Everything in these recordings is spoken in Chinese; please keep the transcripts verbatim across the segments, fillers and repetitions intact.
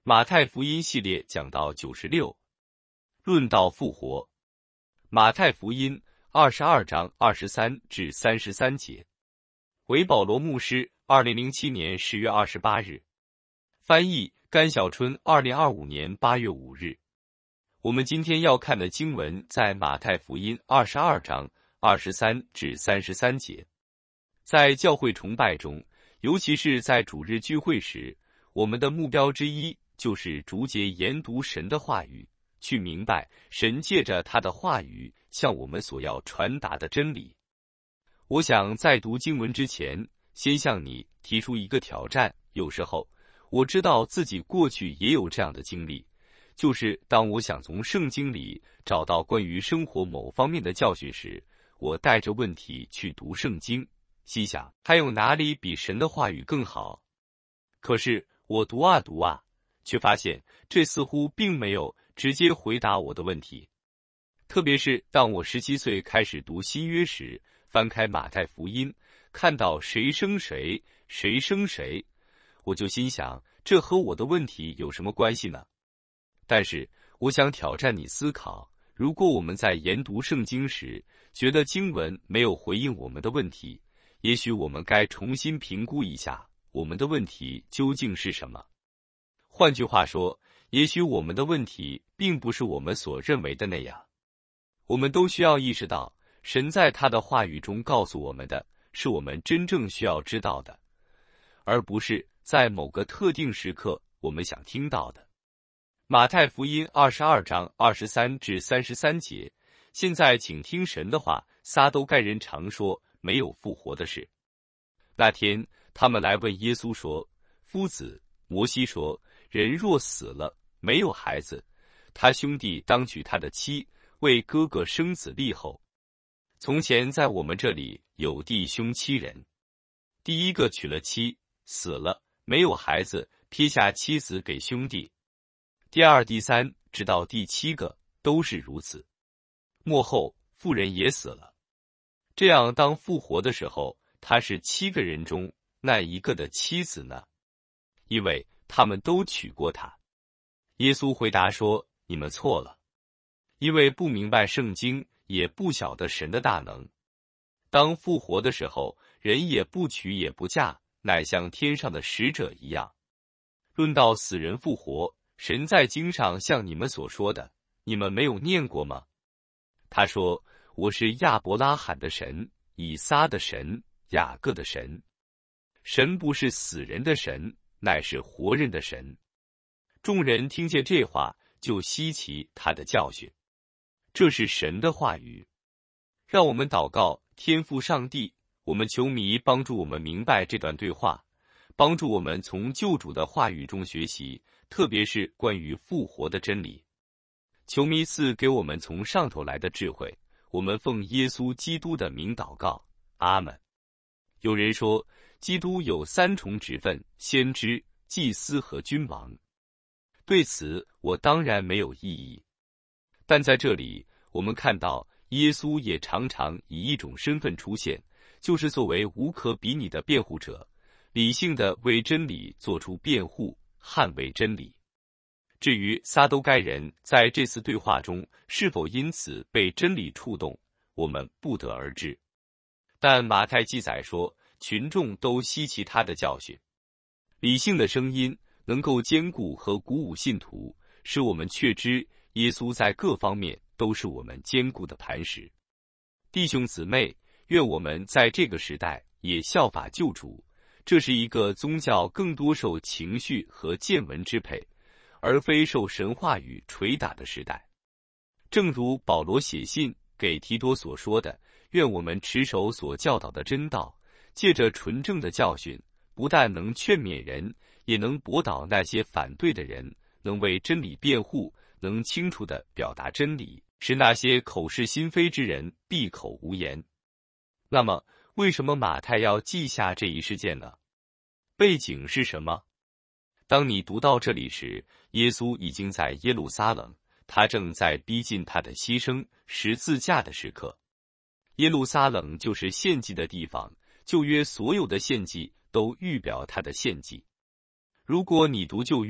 马太福音系列讲到九十六，论到复活。马太福音二十二章二十三至三十三节。为保罗牧师，二零零七年十月二十八日。翻译甘小春，二零二五年八月五日。我们今天要看的经文在马太福音二十二章二十三至三十三节。在教会崇拜中，尤其是在主日聚会时，我们的目标之一就是逐节研读神的话语，去明白神借着他的话语向我们所要传达的真理。我想在读经文之前，先向你提出一个挑战。有时候我知道自己过去也有这样的经历，就是当我想从圣经里找到关于生活某方面的教训时，我带着问题去读圣经，心想还有哪里比神的话语更好？可是我读啊读啊，却发现这似乎并没有直接回答我的问题。特别是当我十七岁开始读新约时，翻开马太福音，看到谁生谁，谁生谁，我就心想，这和我的问题有什么关系呢？但是我想挑战你思考，如果我们在研读圣经时，觉得经文没有回应我们的问题，也许我们该重新评估一下我们的问题究竟是什么。换句话说，也许我们的问题并不是我们所认为的那样。我们都需要意识到，神在他的话语中告诉我们的是我们真正需要知道的，而不是在某个特定时刻我们想听到的。马太福音二十二章二十三至三十三节，现在请听神的话。撒都该人常说没有复活的事。那天他们来问耶稣说，夫子，摩西说，人若死了，没有孩子，他兄弟当娶他的妻，为哥哥生子立后。从前在我们这里有弟兄七人，第一个娶了妻，死了，没有孩子，撇下妻子给兄弟。第二、第三，直到第七个，都是如此。末后妇人也死了。这样当复活的时候，他是七个人中那一个的妻子呢？因为他们都娶过她。耶稣回答说，你们错了，因为不明白圣经，也不晓得神的大能。当复活的时候，人也不娶也不嫁，乃像天上的使者一样。论到死人复活，神在经上像你们所说的，你们没有念过吗？他说，我是亚伯拉罕的神，以撒的神，雅各的神。神不是死人的神，乃是活人的神。众人听见这话，就稀奇他的教训。这是神的话语。让我们祷告，天父上帝，我们求迷帮助我们明白这段对话，帮助我们从救主的话语中学习，特别是关于复活的真理。求弥赐给我们从上头来的智慧，我们奉耶稣基督的名祷告，阿们。有人说，基督有三重职分，先知、祭司和君王。对此，我当然没有异议。但在这里，我们看到耶稣也常常以一种身份出现，就是作为无可比拟的辩护者，理性的为真理做出辩护，捍卫真理。至于撒都该人在这次对话中是否因此被真理触动，我们不得而知。但马太记载说，群众都稀奇他的教训。理性的声音能够兼顾和鼓舞信徒，使我们确知耶稣在各方面都是我们坚固的磐石。弟兄姊妹，愿我们在这个时代也效法救主，这是一个宗教更多受情绪和见闻支配，而非受神话语捶打的时代。正如保罗写信给提多所说的，愿我们持守所教导的真道，借着纯正的教训，不但能劝勉人，也能驳倒那些反对的人，能为真理辩护，能清楚地表达真理，使那些口是心非之人闭口无言。那么，为什么马太要记下这一事件呢？背景是什么？当你读到这里时，耶稣已经在耶路撒冷，他正在逼近他的牺牲十字架的时刻。耶路撒冷就是献祭的地方，旧约所有的献祭都预表他的献祭。如果你读旧约，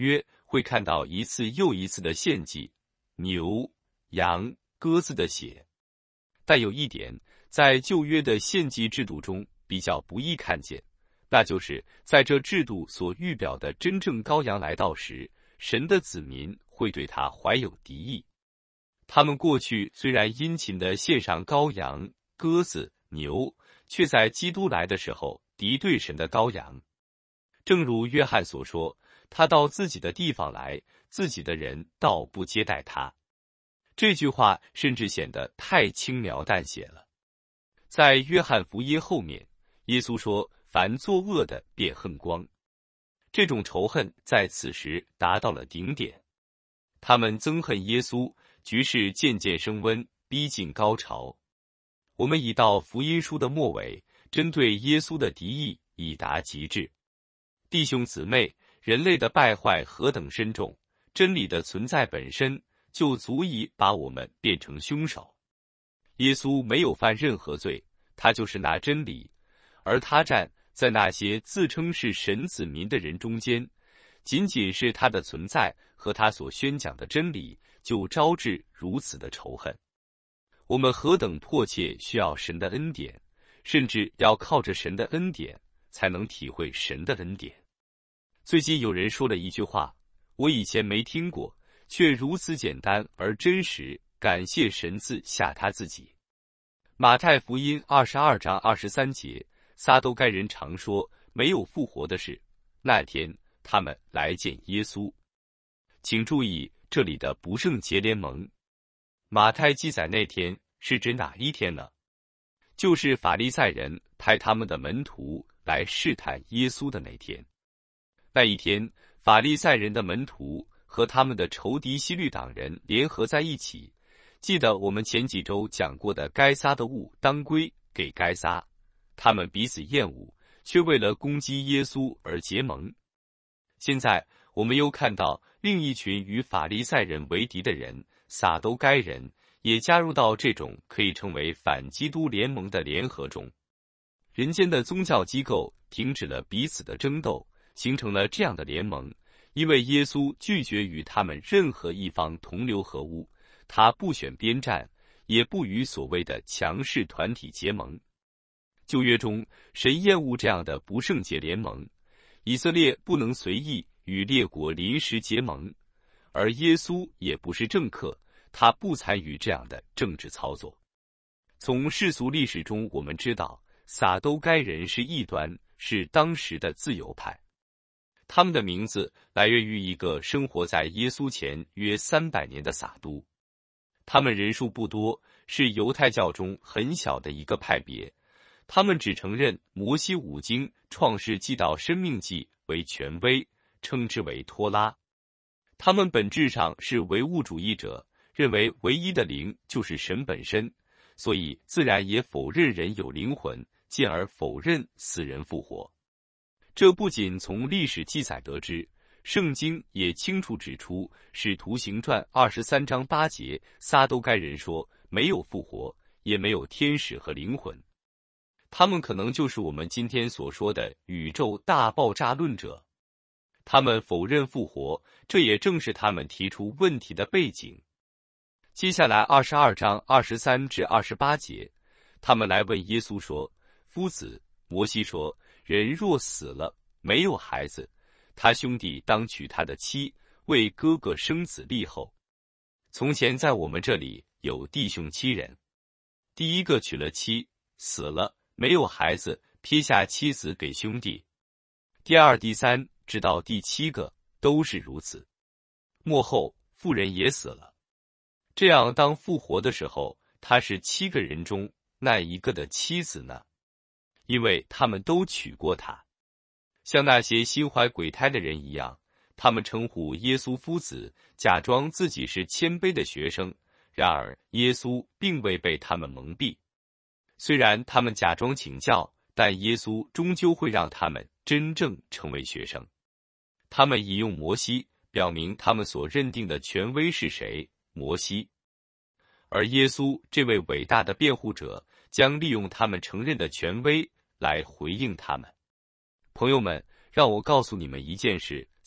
会看到一次又一次的献祭，牛、羊、鸽子的血。但有一点，在旧约的献祭制度中比较不易看见，那就是在这制度所预表的真正羔羊来到时，神的子民会对他怀有敌意。他们过去虽然殷勤地献上羔羊、鸽子、牛，却在基督来的时候敌对神的羔羊。正如约翰所说，他到自己的地方来，自己的人倒不接待他。这句话甚至显得太轻描淡写了。在约翰福音后面，耶稣说，凡作恶的便恨光。这种仇恨在此时达到了顶点，他们憎恨耶稣，局势渐渐升温，逼近高潮。我们已到福音书的末尾，针对耶稣的敌意已达极致。弟兄姊妹，人类的败坏何等深重，真理的存在本身就足以把我们变成凶手。耶稣没有犯任何罪，他就是那真理，而他站在那些自称是神子民的人中间，仅仅是他的存在和他所宣讲的真理，就招致如此的仇恨。我们何等迫切需要神的恩典，甚至要靠着神的恩典才能体会神的恩典。最近有人说了一句话，我以前没听过，却如此简单而真实，感谢神赐下他自己。马太福音二十二章二十三节，撒都该人常说没有复活的事。那天他们来见耶稣。请注意这里的不圣洁联盟。马太记载那天是指哪一天呢？就是法利赛人派他们的门徒来试探耶稣的那天。那一天，法利赛人的门徒和他们的仇敌希律党人联合在一起。记得我们前几周讲过的该撒的物当归给该撒，他们彼此厌恶，却为了攻击耶稣而结盟。现在我们又看到另一群与法利赛人为敌的人，撒都该人也加入到这种可以称为反基督联盟的联合中。人间的宗教机构停止了彼此的争斗，形成了这样的联盟，因为耶稣拒绝与他们任何一方同流合污，他不选边站，也不与所谓的强势团体结盟。旧约中，神厌恶这样的不圣洁联盟，以色列不能随意与列国临时结盟，而耶稣也不是政客，他不参与这样的政治操作。从世俗历史中我们知道，撒都该人是异端，是当时的自由派。他们的名字来源于一个生活在耶稣前约三百年的撒都。他们人数不多，是犹太教中很小的一个派别。他们只承认摩西五经创世纪到申命记为权威，称之为托拉。他们本质上是唯物主义者，认为唯一的灵就是神本身，所以自然也否认人有灵魂，进而否认死人复活。这不仅从历史记载得知，圣经也清楚指出，使徒行传二十三章八节，撒都该人说没有复活，也没有天使和灵魂。他们可能就是我们今天所说的宇宙大爆炸论者。他们否认复活，这也正是他们提出问题的背景。接下来二十二章二十三至二十八节，他们来问耶稣说：夫子，摩西说，人若死了，没有孩子，他兄弟当娶他的妻，为哥哥生子立后。从前在我们这里有弟兄七人，第一个娶了妻，死了，没有孩子，撇下妻子给兄弟。第二、第三，直到第七个，都是如此。末后妇人也死了。这样，当复活的时候，他是七个人中那一个的妻子呢？因为他们都娶过她。像那些心怀鬼胎的人一样，他们称呼耶稣夫子，假装自己是谦卑的学生。然而，耶稣并未被他们蒙蔽。虽然他们假装请教，但耶稣终究会让他们真正成为学生。他们引用摩西，表明他们所认定的权威是谁？摩西。而耶稣这位伟大的辩护者，将利用他们承认的权威来回应他们。朋友们，让我告诉你们一件事，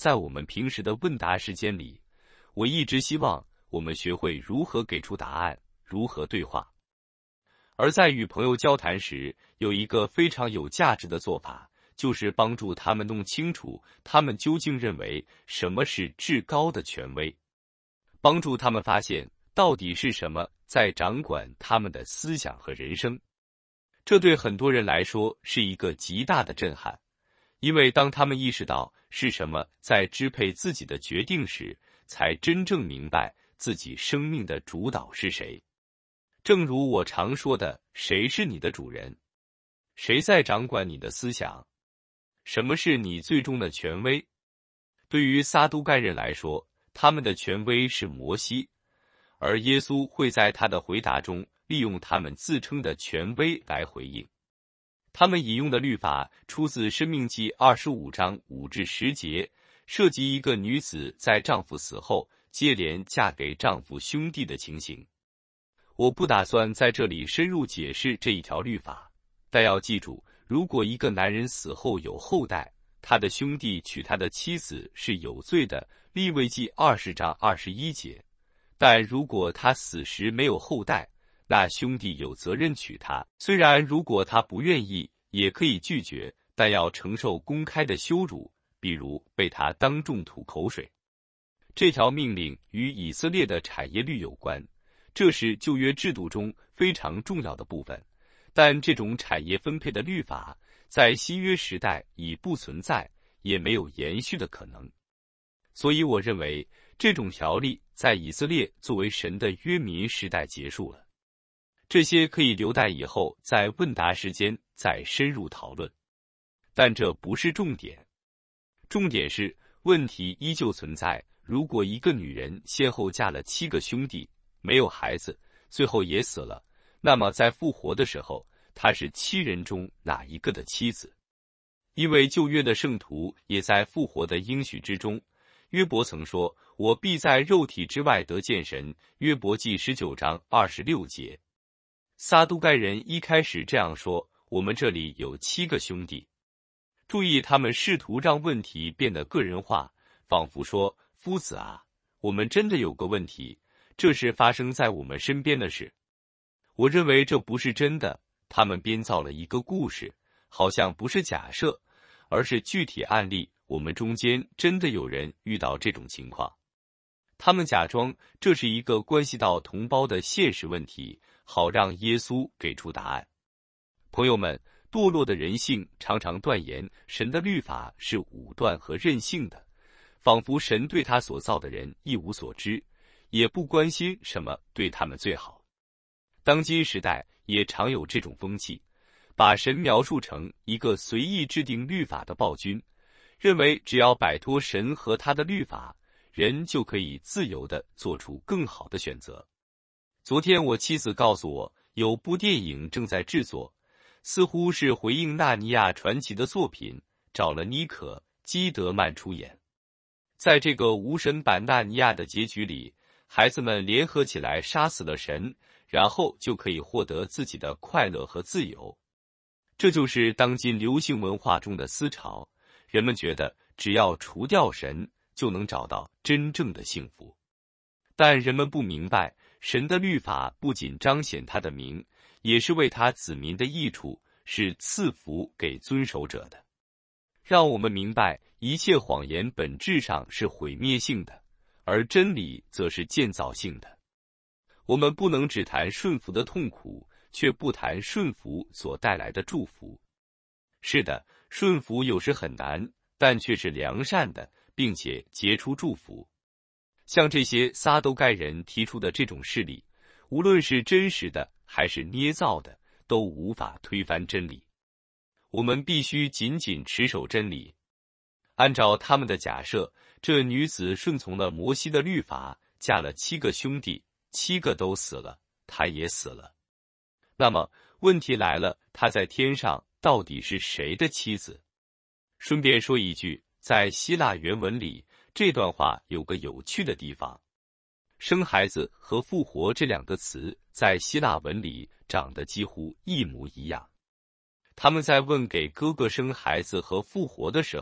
在我们平时的问答时间里，我一直希望我们学会如何给出答案，如何对话。而在与朋友交谈时，有一个非常有价值的做法，就是帮助他们弄清楚他们究竟认为什么是至高的权威，帮助他们发现到底是什么在掌管他们的思想和人生。这对很多人来说是一个极大的震撼，因为当他们意识到是什么在支配自己的决定时，才真正明白自己生命的主导是谁。正如我常说的，谁是你的主人？谁在掌管你的思想？什么是你最终的权威？对于撒都该人来说，他们的权威是摩西，而耶稣会在他的回答中利用他们自称的权威来回应。他们引用的律法出自《申命记》二十五章五至十节，涉及一个女子在丈夫死后接连嫁给丈夫兄弟的情形。我不打算在这里深入解释这一条律法，但要记住，如果一个男人死后有后代，他的兄弟娶他的妻子是有罪的，利未记二十章二十一节。但如果他死时没有后代，那兄弟有责任娶她，虽然如果他不愿意，也可以拒绝，但要承受公开的羞辱，比如被他当众吐口水。这条命令与以色列的产业律有关，这是旧约制度中非常重要的部分，但这种产业分配的律法在新约时代已不存在，也没有延续的可能。所以我认为这种条例在以色列作为神的约民时代结束了。这些可以留待以后在问答时间再深入讨论，但这不是重点。重点是问题依旧存在，如果一个女人先后嫁了七个兄弟，没有孩子，最后也死了，那么在复活的时候，她是七人中哪一个的妻子？因为旧约的圣徒也在复活的应许之中。约伯曾说：“我必在肉体之外得见神。”约伯记十九章二十六节。撒都该人一开始这样说：“我们这里有七个兄弟。”注意，他们试图让问题变得个人化，仿佛说：“夫子啊，我们真的有个问题，这是发生在我们身边的事。”我认为这不是真的，他们编造了一个故事，好像不是假设，而是具体案例。我们中间真的有人遇到这种情况，他们假装这是一个关系到同胞的现实问题，好让耶稣给出答案。朋友们，堕落的人性常常断言神的律法是武断和任性的，仿佛神对他所造的人一无所知，也不关心什么对他们最好。当今时代也常有这种风气，把神描述成一个随意制定律法的暴君，认为只要摆脱神和他的律法，人就可以自由地做出更好的选择。昨天我妻子告诉我，有部电影正在制作，似乎是回应纳尼亚传奇的作品，找了妮可·基德曼出演。在这个无神版纳尼亚的结局里，孩子们联合起来杀死了神，然后就可以获得自己的快乐和自由。这就是当今流行文化中的思潮，人们觉得只要除掉神，就能找到真正的幸福。但人们不明白，神的律法不仅彰显他的名，也是为他子民的益处，是赐福给遵守者的。让我们明白，一切谎言本质上是毁灭性的，而真理则是建造性的。我们不能只谈顺服的痛苦，却不谈顺服所带来的祝福。是的，顺服有时很难，但却是良善的，并且结出祝福。像这些撒都该人提出的这种事例，无论是真实的还是捏造的，都无法推翻真理。我们必须紧紧持守真理。按照他们的假设，这女子顺从了摩西的律法，嫁了七个兄弟，七个都死了，她也死了。那么问题来了，她在天上到底是谁的妻子？顺便说一句，在希腊原文里，这段话有个有趣的地方。生孩子和复活这两个词在希腊文里长得几乎一模一样。他们在问给哥哥生孩子和复活的时候，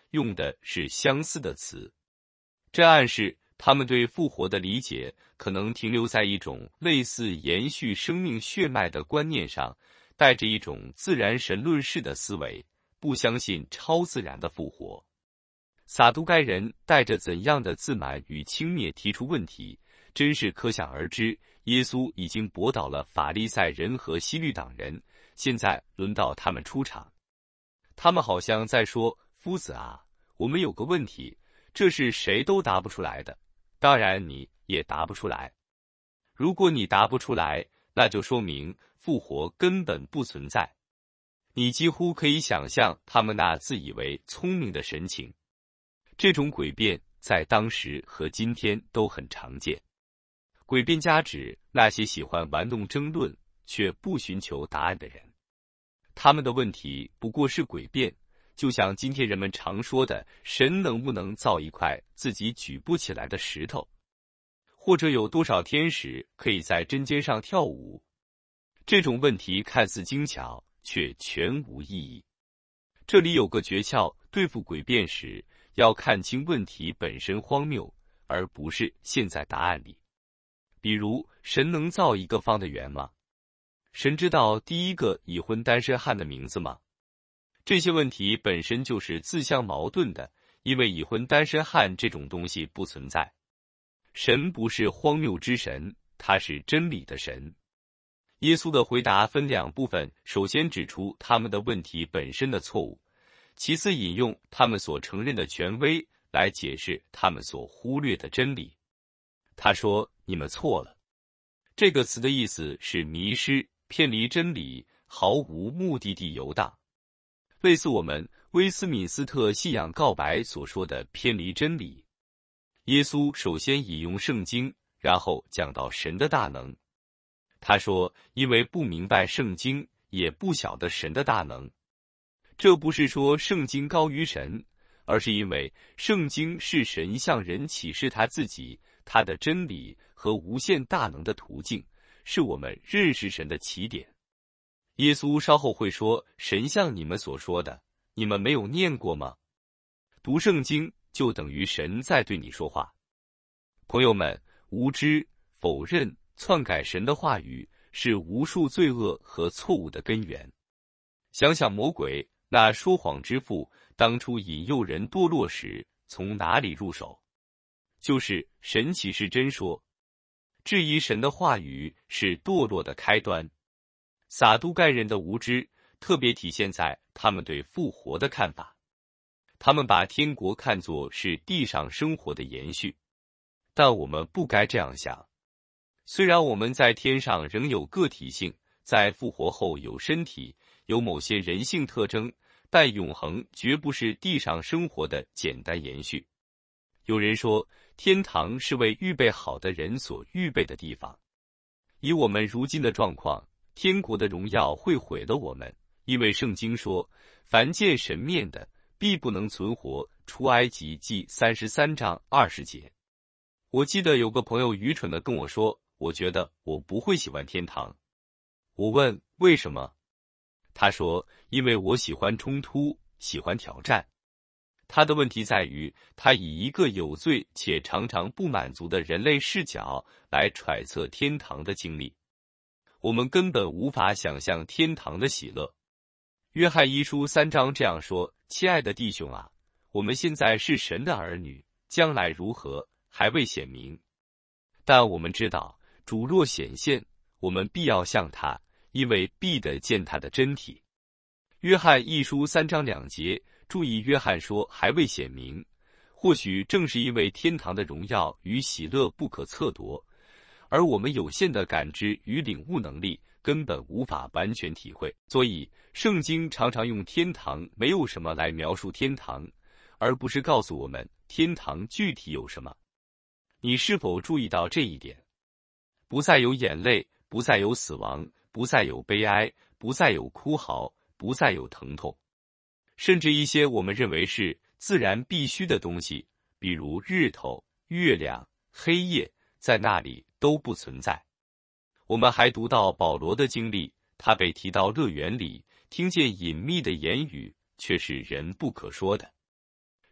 用的是相似的词，这暗示他们对复活的理解可能停留在一种类似延续生命血脉的观念上，带着一种自然神论式的思维，不相信超自然的复活。撒都该人带着怎样的自满与轻蔑提出问题，真是可想而知。耶稣已经驳倒了法利赛人和希律党人，现在轮到他们出场。他们好像在说：夫子啊，我们有个问题，这是谁都答不出来的，当然你也答不出来。如果你答不出来，那就说明复活根本不存在。你几乎可以想象他们那自以为聪明的神情。这种诡辩在当时和今天都很常见。诡辩家指那些喜欢玩弄争论却不寻求答案的人。他们的问题不过是诡辩，就像今天人们常说的，神能不能造一块自己举不起来的石头，或者有多少天使可以在针尖上跳舞。这种问题看似精巧，却全无意义。这里有个诀窍，对付诡辩时要看清问题本身荒谬，而不是现在答案里。比如，神能造一个方的圆吗？神知道第一个已婚单身汉的名字吗？这些问题本身就是自相矛盾的，因为已婚单身汉这种东西不存在。神不是荒谬之神，他是真理的神。耶稣的回答分两部分，首先指出他们的问题本身的错误，其次引用他们所承认的权威来解释他们所忽略的真理。他说：你们错了。这个词的意思是迷失、偏离真理，毫无目的地游荡，类似我们威斯敏斯特信仰告白所说的偏离真理。耶稣首先引用圣经，然后讲到神的大能。他说，因为不明白圣经，也不晓得神的大能。这不是说圣经高于神，而是因为圣经是神向人启示他自己、他的真理和无限大能的途径，是我们认识神的起点。耶稣稍后会说，神像你们所说的，你们没有念过吗？读圣经就等于神在对你说话。朋友们，无知、否认、篡改神的话语是无数罪恶和错误的根源。想想魔鬼那说谎之父当初引诱人堕落时从哪里入手？就是神岂是真说？质疑神的话语是堕落的开端。撒都该人的无知特别体现在他们对复活的看法。他们把天国看作是地上生活的延续，但我们不该这样想。虽然我们在天上仍有个体性，在复活后有身体，有某些人性特征，但永恒绝不是地上生活的简单延续。有人说，天堂是为预备好的人所预备的地方。以我们如今的状况，天国的荣耀会毁了我们，因为圣经说，凡见神面的，必不能存活。出埃及记三十三章二十节。我记得有个朋友愚蠢地跟我说，我觉得我不会喜欢天堂。我问为什么？他说，因为我喜欢冲突，喜欢挑战。他的问题在于，他以一个有罪且常常不满足的人类视角来揣测天堂的经历。我们根本无法想象天堂的喜乐。约翰一书三章这样说：亲爱的弟兄啊，我们现在是神的儿女，将来如何还未显明。但我们知道，主若显现，我们必要向他，因为必得见他的真体。约翰一书三章两节，注意约翰说还未显明，或许正是因为天堂的荣耀与喜乐不可测夺，而我们有限的感知与领悟能力根本无法完全体会，所以圣经常常用天堂没有什么来描述天堂，而不是告诉我们天堂具体有什么。你是否注意到这一点？不再有眼泪，不再有死亡，不再有悲哀，不再有哭嚎，不再有疼痛，甚至一些我们认为是自然必须的东西，比如日头、月亮、黑夜，在那里都不存在。我们还读到保罗的经历，他被提到乐园里，听见隐秘的言语，却是人不可说的。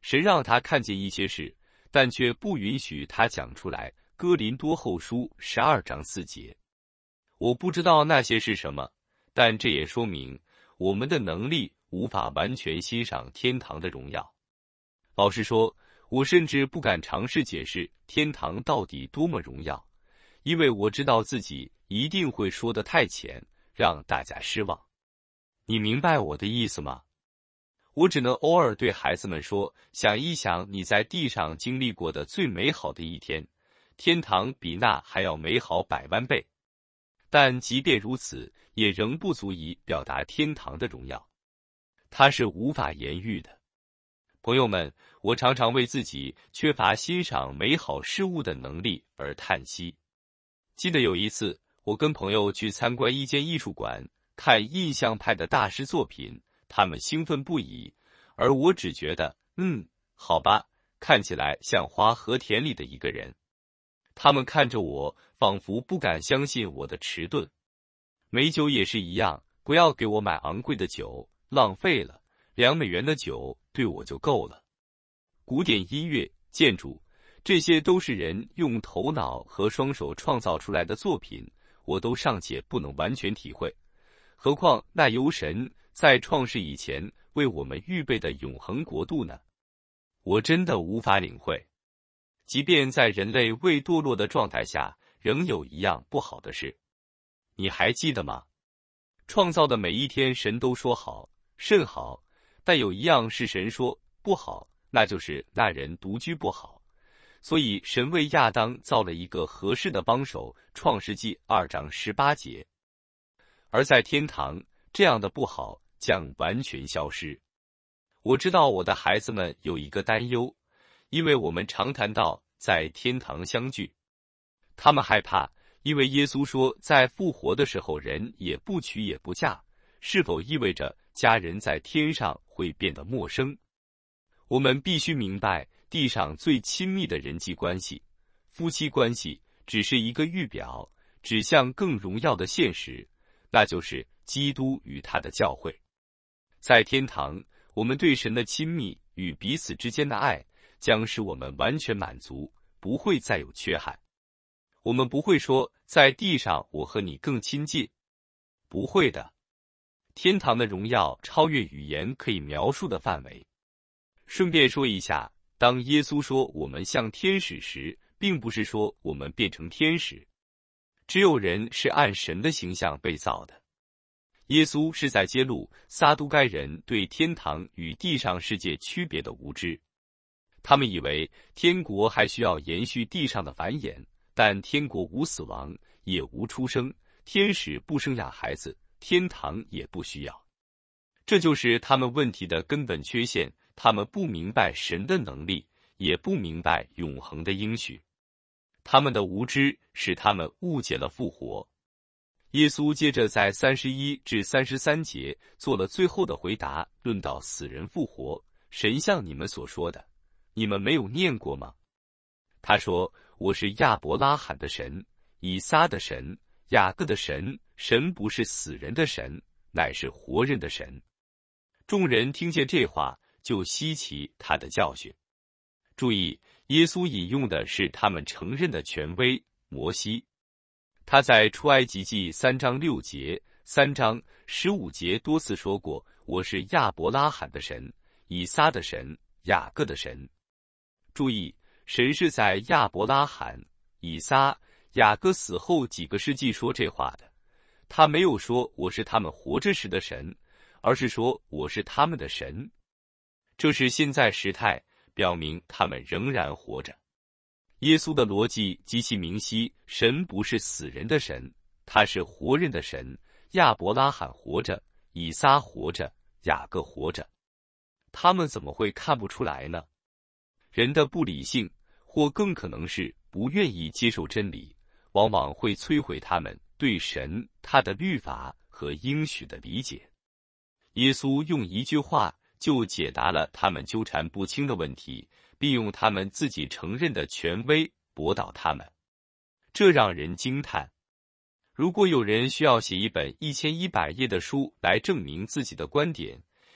神让他看见一些事，但却不允许他讲出来。哥林多后书十二章四节。我不知道那些是什么，但这也说明我们的能力无法完全欣赏天堂的荣耀。老实说，我甚至不敢尝试解释天堂到底多么荣耀，因为我知道自己一定会说得太浅，让大家失望。你明白我的意思吗？我只能偶尔对孩子们说，想一想你在地上经历过的最美好的一天，天堂比那还要美好百万倍。但即便如此，也仍不足以表达天堂的荣耀，它是无法言喻的。朋友们，我常常为自己缺乏欣赏美好事物的能力而叹息。记得有一次，我跟朋友去参观一间艺术馆，看印象派的大师作品，他们兴奋不已，而我只觉得，嗯，好吧，看起来像花和田里的一个人。他们看着我，仿佛不敢相信我的迟钝。美酒也是一样，不要给我买昂贵的酒，浪费了，两美元的酒对我就够了。古典音乐、建筑，这些都是人用头脑和双手创造出来的作品，我都尚且不能完全体会，何况那由神在创世以前为我们预备的永恒国度呢？我真的无法领会。即便在人类未堕落的状态下，仍有一样不好的事，你还记得吗？创造的每一天神都说好，甚好，但有一样是神说不好，那就是那人独居不好。所以神为亚当造了一个合适的帮手，创世纪二章十八节。而在天堂，这样的不好将完全消失。我知道我的孩子们有一个担忧，因为我们常谈到在天堂相聚，他们害怕，因为耶稣说在复活的时候人也不娶也不嫁，是否意味着家人在天上会变得陌生？我们必须明白，地上最亲密的人际关系，夫妻关系，只是一个预表，指向更荣耀的现实，那就是基督与他的教会。在天堂，我们对神的亲密与彼此之间的爱将使我们完全满足，不会再有缺憾。我们不会说在地上我和你更亲近，不会的。天堂的荣耀超越语言可以描述的范围。顺便说一下，当耶稣说我们像天使时，并不是说我们变成天使，只有人是按神的形象被造的。耶稣是在揭露撒都该人对天堂与地上世界区别的无知。他们以为天国还需要延续地上的繁衍，但天国无死亡，也无出生，天使不生养孩子，天堂也不需要。这就是他们问题的根本缺陷，他们不明白神的能力，也不明白永恒的应许。他们的无知使他们误解了复活。耶稣接着在三十一至三十三节做了最后的回答，论到死人复活，神像你们所说的，你们没有念过吗？他说，我是亚伯拉罕的神，以撒的神，雅各的神，神不是死人的神，乃是活人的神。众人听见这话，就稀奇他的教训。注意，耶稣引用的是他们承认的权威，摩西。他在出埃及记三章六节、三章十五节多次说过，我是亚伯拉罕的神，以撒的神，雅各的神。注意，神是在亚伯拉罕、以撒、雅各死后几个世纪说这话的。他没有说我是他们活着时的神，而是说我是他们的神。这是现在时态，表明他们仍然活着。耶稣的逻辑极其明晰，神不是死人的神，他是活人的神。亚伯拉罕活着，以撒活着，雅各活着，他们怎么会看不出来呢？人的不理性，或更可能是不愿意接受真理，往往会摧毁他们对神、他的律法和应许的理解。耶稣用一句话就解答了他们纠缠不清的问题，并用他们自己承认的权威驳倒他们，这让人惊叹。如果有人需要写一本一千一百页的书来证明自己的观点，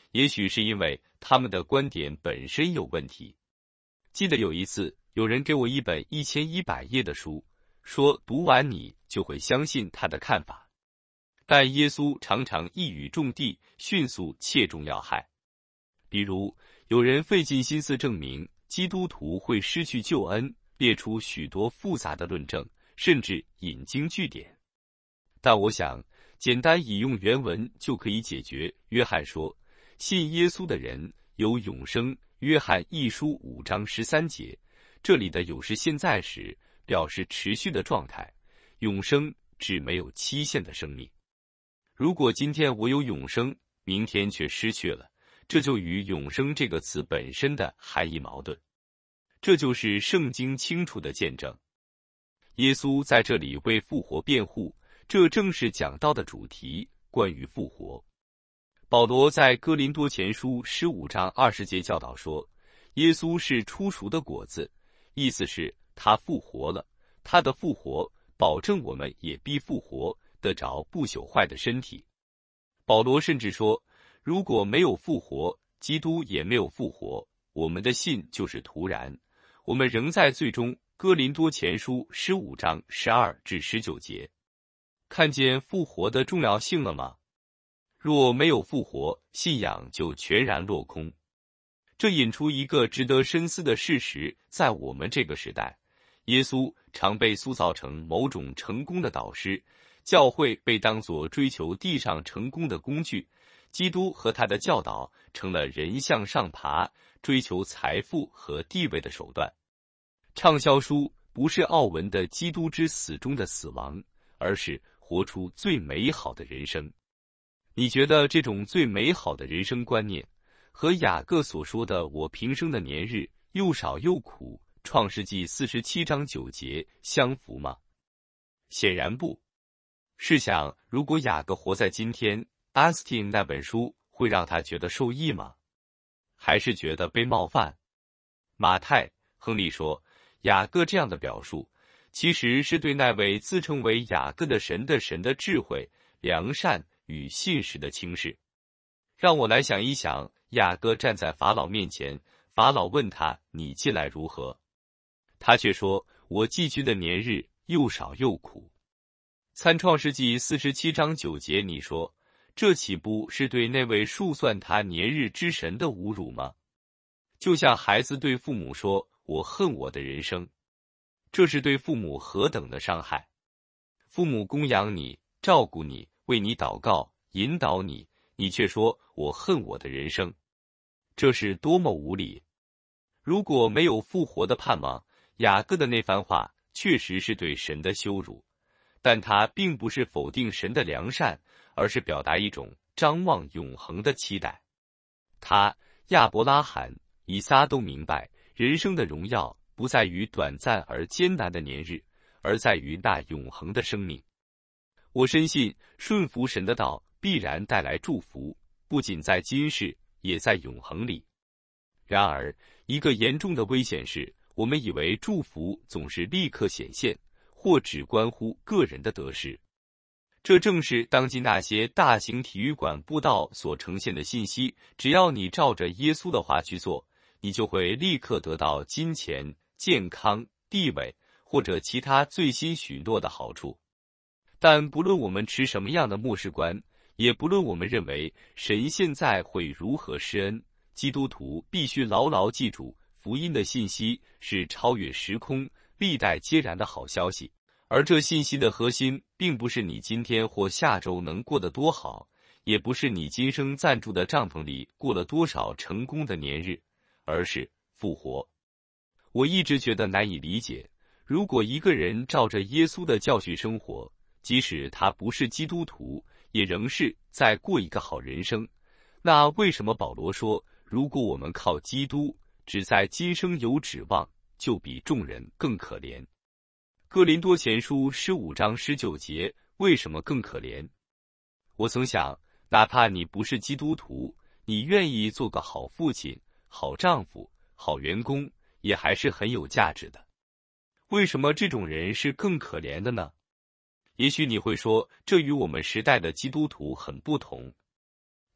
也许是因为他们的观点本身有问题。记得有一次，有人给我一本一千一百页的书，说读完你就会相信他的看法。但耶稣常常一语中的，迅速切中要害。比如，有人费尽心思证明基督徒会失去救恩，列出许多复杂的论证，甚至引经据典。但我想，简单引用原文就可以解决。约翰说，信耶稣的人有永生。约翰一书五章十三节，这里的有是现在时，表示持续的状态，永生指没有期限的生命。如果今天我有永生，明天却失去了，这就与永生这个词本身的含义矛盾。这就是圣经清楚的见证。耶稣在这里为复活辩护，这正是讲道的主题，关于复活。保罗在哥林多前书十五章二十节教导说，耶稣是初熟的果子，意思是他复活了，他的复活保证我们也必复活，得着不朽坏的身体。保罗甚至说，如果没有复活，基督也没有复活，我们的信就是徒然，我们仍在罪中。哥林多前书十五章十二至十九节，看见复活的重要性了吗？若没有复活，信仰就全然落空。这引出一个值得深思的事实，在我们这个时代，耶稣常被塑造成某种成功的导师，教会被当作追求地上成功的工具，基督和他的教导成了人向上爬、追求财富和地位的手段。畅销书不是奥文的《基督之死中的死亡》，而是活出最美好的人生。你觉得这种最美好的人生观念和雅各所说的我平生的年日又少又苦，创世纪四十七章九节相符吗？显然不。试想，如果雅各活在今天，安斯汀那本书会让他觉得受益吗？还是觉得被冒犯？马太、亨利说，雅各这样的表述其实是对那位自称为雅各的神的神的智慧、良善与信实的轻视。让我来想一想，雅各站在法老面前，法老问他，你近来如何？他却说，我寄居的年日又少又苦。参创世纪四十七章九节，你说，这岂不是对那位数算他年日之神的侮辱吗？就像孩子对父母说，我恨我的人生，这是对父母何等的伤害。父母供养你，照顾你，为你祷告，引导你，你却说我恨我的人生，这是多么无理。如果没有复活的盼望，雅各的那番话确实是对神的羞辱，但他并不是否定神的良善，而是表达一种张望永恒的期待。他、亚伯拉罕、以撒都明白，人生的荣耀不在于短暂而艰难的年日，而在于那永恒的生命。我深信，顺服神的道必然带来祝福，不仅在今世，也在永恒里。然而，一个严重的危险是，我们以为祝福总是立刻显现，或只关乎个人的得失。这正是当今那些大型体育馆布道所呈现的信息，只要你照着耶稣的话去做，你就会立刻得到金钱、健康、地位或者其他最新许诺的好处。但不论我们持什么样的末世观，也不论我们认为神现在会如何施恩，基督徒必须牢牢记住，福音的信息是超越时空、历代皆然的好消息。而这信息的核心，并不是你今天或下周能过得多好，也不是你今生暂住的帐篷里过了多少成功的年日，而是复活。我一直觉得难以理解，如果一个人照着耶稣的教训生活，即使他不是基督徒，也仍是在过一个好人生，那为什么保罗说，如果我们靠基督，只在今生有指望，就比众人更可怜？哥林多前书十五章十九节，为什么更可怜？我曾想，哪怕你不是基督徒，你愿意做个好父亲、好丈夫、好员工，也还是很有价值的。为什么这种人是更可怜的呢？也许你会说，这与我们时代的基督徒很不同。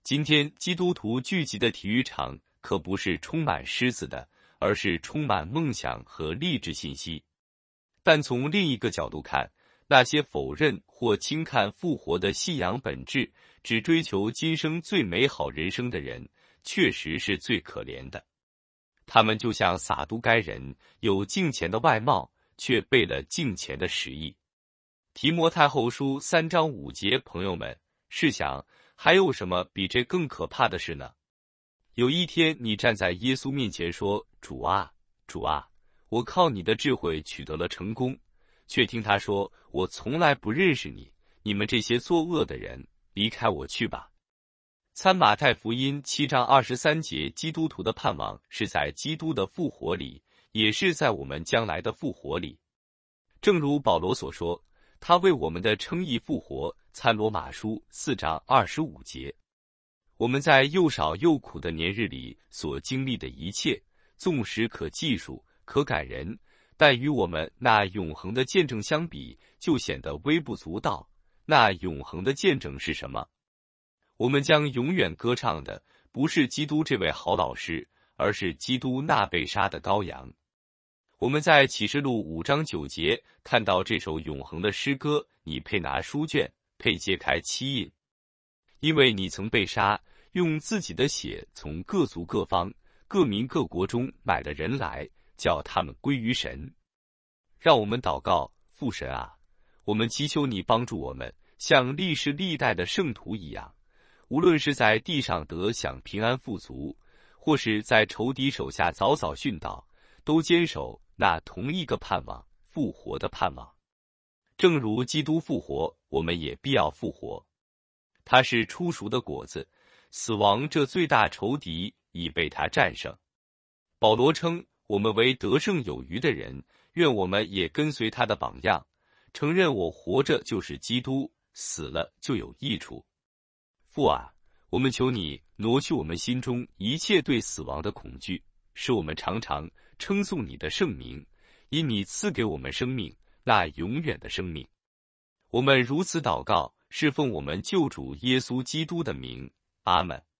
今天基督徒聚集的体育场可不是充满狮子的，而是充满梦想和励志信息。但从另一个角度看，那些否认或轻看复活的信仰本质，只追求今生最美好人生的人，确实是最可怜的。他们就像撒都该人，有敬虔的外貌，却背了敬虔的实意。提摩太后书三章五节，朋友们，试想还有什么比这更可怕的事呢？有一天你站在耶稣面前说，主啊，主啊，我靠你的智慧取得了成功，却听他说，我从来不认识你，你们这些作恶的人，离开我去吧。参马太福音七章二十三节，基督徒的盼望是在基督的复活里，也是在我们将来的复活里。正如保罗所说，他为我们的称义复活，参罗马书四章二十五节。我们在又少又苦的年日里所经历的一切，纵使可记述、可感人，但与我们那永恒的见证相比，就显得微不足道。那永恒的见证是什么？我们将永远歌唱的，不是基督这位好老师，而是基督那被杀的羔羊。我们在启示录五章九节看到这首永恒的诗歌，你配拿书卷，配揭开七印，因为你曾被杀，用自己的血从各族各方、各民各国中买了人来，叫他们归于神。让我们祷告，父神啊，我们祈求你帮助我们，像历世历代的圣徒一样，无论是在地上得享平安富足，或是在仇敌手下早早殉道，都坚守那同一个盼望，复活的盼望。正如基督复活，我们也必要复活。他是初熟的果子，死亡这最大仇敌已被他战胜。保罗称我们为得胜有余的人，愿我们也跟随他的榜样，承认我活着就是基督，死了就有益处。父啊，我们求你挪去我们心中一切对死亡的恐惧，使我们常常称颂你的圣名，因你赐给我们生命，那永远的生命。我们如此祷告，是奉我们救主耶稣基督的名，阿们。